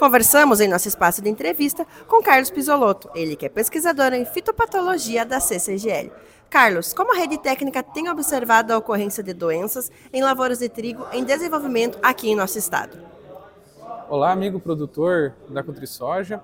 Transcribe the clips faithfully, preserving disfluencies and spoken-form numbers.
Conversamos em nosso espaço de entrevista com Carlos Pisolotto, ele que é pesquisador em fitopatologia da C C G L. Carlos, como a rede técnica tem observado a ocorrência de doenças em lavouras de trigo em desenvolvimento aqui em nosso estado? Olá, amigo produtor da Cutrisoja.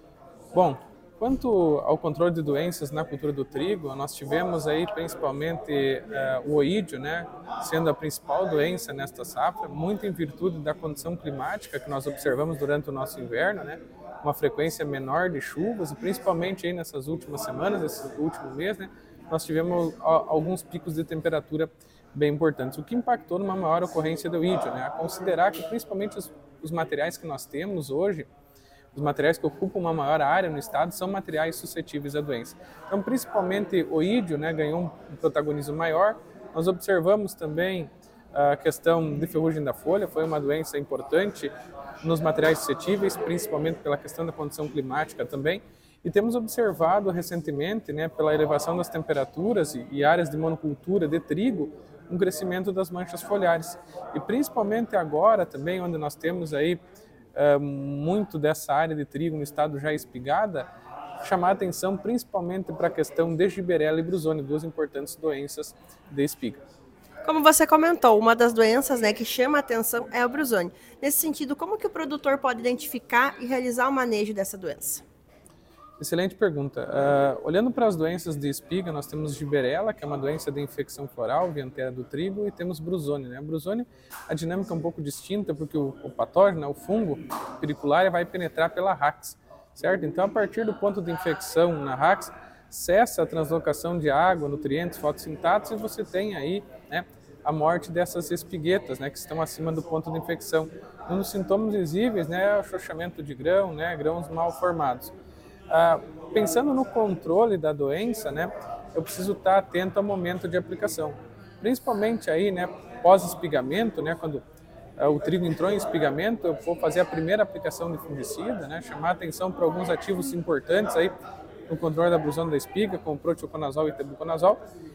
Bom, quanto ao controle de doenças na cultura do trigo, nós tivemos aí principalmente uh, o oídio, né, sendo a principal doença nesta safra, muito em virtude da condição climática que nós observamos durante o nosso inverno, né, uma frequência menor de chuvas e principalmente aí nessas últimas semanas, esse último mês, né, nós tivemos alguns picos de temperatura bem importantes, o que impactou numa maior ocorrência do oídio, né, a considerar que principalmente os, os materiais que nós temos hoje, os materiais que ocupam uma maior área no estado são materiais suscetíveis à doença. Então, principalmente o oídio, né, ganhou um protagonismo maior. Nós observamos também a questão de ferrugem da folha, foi uma doença importante nos materiais suscetíveis, principalmente pela questão da condição climática também. E temos observado recentemente, né, pela elevação das temperaturas e, e áreas de monocultura de trigo, um crescimento das manchas foliares. E principalmente agora também, onde nós temos aí Uh, muito dessa área de trigo no estado já espigada, chamar atenção principalmente para a questão de Gibberella e Brusone, duas importantes doenças de espiga. Como você comentou, uma das doenças, né, que chama a atenção é o Brusone. Nesse sentido, como que o produtor pode identificar e realizar o manejo dessa doença? Excelente pergunta. Uh, olhando para as doenças de espiga, nós temos Gibberella, que é uma doença de infecção floral via antera do trigo, e temos Brusone. Né? A Brusone, a dinâmica é um pouco distinta, porque o, o patógeno, o fungo periculária, vai penetrar pela rax, certo? Então, a partir do ponto de infecção na rax, cessa a translocação de água, nutrientes, fotossintatos, e você tem aí, né, a morte dessas espiguetas, né, que estão acima do ponto de infecção. Um dos sintomas visíveis, né, é o chochamento de grão, né, grãos mal formados. Ah, pensando no controle da doença, né, eu preciso estar atento ao momento de aplicação. Principalmente aí, né, pós-espigamento, né, quando ah, o trigo entrou em espigamento, eu vou fazer a primeira aplicação de fungicida, né, chamar atenção para alguns ativos importantes aí no controle da Brusone da espiga, como proteoconazol e tebuconazol.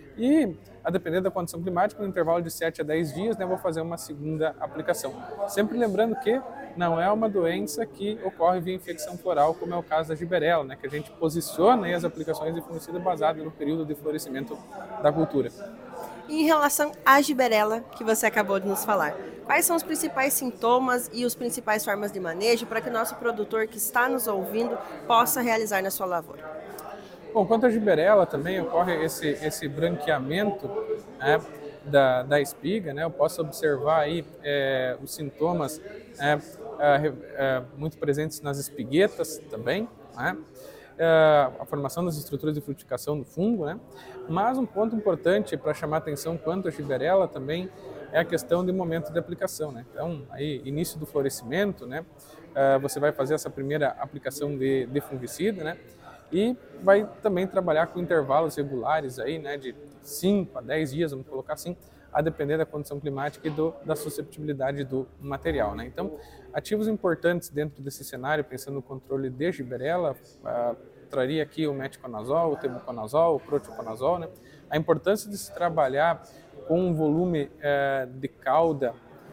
E, a depender da condição climática, no intervalo de sete a dez dias, né, vou fazer uma segunda aplicação. Sempre lembrando que não é uma doença que ocorre via infecção floral, como é o caso da Gibberella, né, que a gente posiciona aí as aplicações de fungicida baseado no período de florescimento da cultura. E em relação à Gibberella, que você acabou de nos falar, quais são os principais sintomas e as principais formas de manejo para que o nosso produtor que está nos ouvindo possa realizar na sua lavoura? Bom, quanto à Gibberella também ocorre esse, esse branqueamento, né, da, da espiga, né, eu posso observar aí é, os sintomas é, é, é, muito presentes nas espiguetas também, né, é, a formação das estruturas de frutificação do fungo, né, mas um ponto importante para chamar atenção quanto à Gibberella também é a questão do momento de aplicação, né, então aí início do florescimento, né, é, você vai fazer essa primeira aplicação de, de fungicida, né, e vai também trabalhar com intervalos regulares aí, né, de cinco a dez dias, vamos colocar assim, a depender da condição climática e do, da susceptibilidade do material, né? Então, ativos importantes dentro desse cenário, pensando no controle de Gibberella, uh, traria aqui o meticonazol, o tebuconazol, o proteoconazol, né? A importância de se trabalhar com um volume uh, de cauda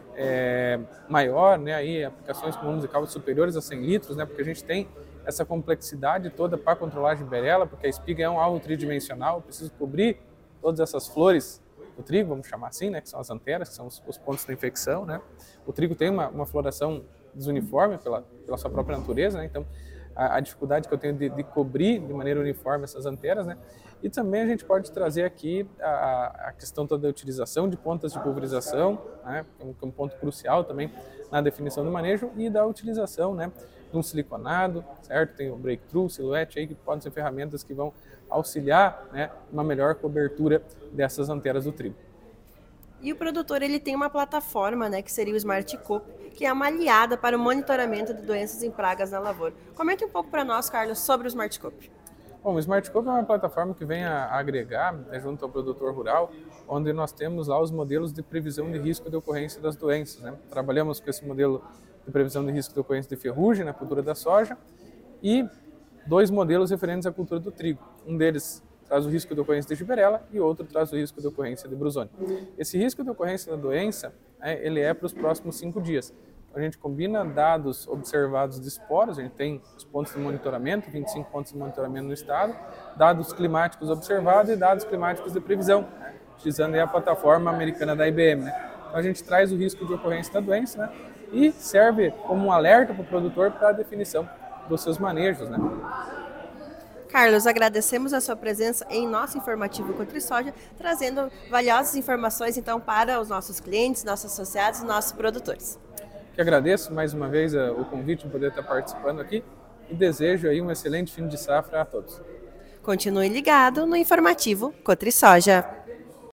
é, maior, né? Aí aplicações com volumes de cauda superiores a cem litros, né? Porque a gente tem essa complexidade toda para controlar a Gibberella, porque a espiga é um alvo tridimensional, eu preciso cobrir todas essas flores do trigo, vamos chamar assim, né, que são as anteras, que são os, os pontos da infecção, né. O trigo tem uma, uma floração desuniforme pela, pela sua própria natureza, né, então a, a dificuldade que eu tenho de, de cobrir de maneira uniforme essas anteras, né, e também a gente pode trazer aqui a, a questão toda da utilização de pontas de pulverização, né, que é um, que é um ponto crucial também na definição do manejo, e da utilização, né, de um siliconado, certo? Tem o breakthrough, silhouette aí, que podem ser ferramentas que vão auxiliar, né, uma melhor cobertura dessas anteras do trigo. E o produtor ele tem uma plataforma, né, que seria o SmartCoop, que é uma aliada para o monitoramento de doenças em pragas na lavoura. Comente um pouco para nós, Carlos, sobre o SmartCoop. Bom, o SmartCoop é uma plataforma que vem a agregar, né, junto ao produtor rural, onde nós temos lá os modelos de previsão de risco de ocorrência das doenças, né? Trabalhamos com esse modelo de previsão de risco de ocorrência de ferrugem na cultura da soja e dois modelos referentes à cultura do trigo. Um deles traz o risco de ocorrência de Gibberella e outro traz o risco de ocorrência de Brusone. Esse risco de ocorrência da doença, é, ele é para os próximos cinco dias. a gente combina dados observados de esporos, a gente tem os pontos de monitoramento, vinte e cinco pontos de monitoramento no estado, dados climáticos observados e dados climáticos de previsão, né, utilizando aí a plataforma americana da I B M. Né. Então a gente traz o risco de ocorrência da doença, né, e serve como um alerta para o produtor para a definição dos seus manejos. Né. Carlos, agradecemos a sua presença em nosso informativo CotriSoja, trazendo valiosas informações então para os nossos clientes, nossos associados e nossos produtores. Que agradeço mais uma vez o convite de poder estar participando aqui e desejo aí um excelente fim de safra a todos. Continue ligado no informativo CotriSoja.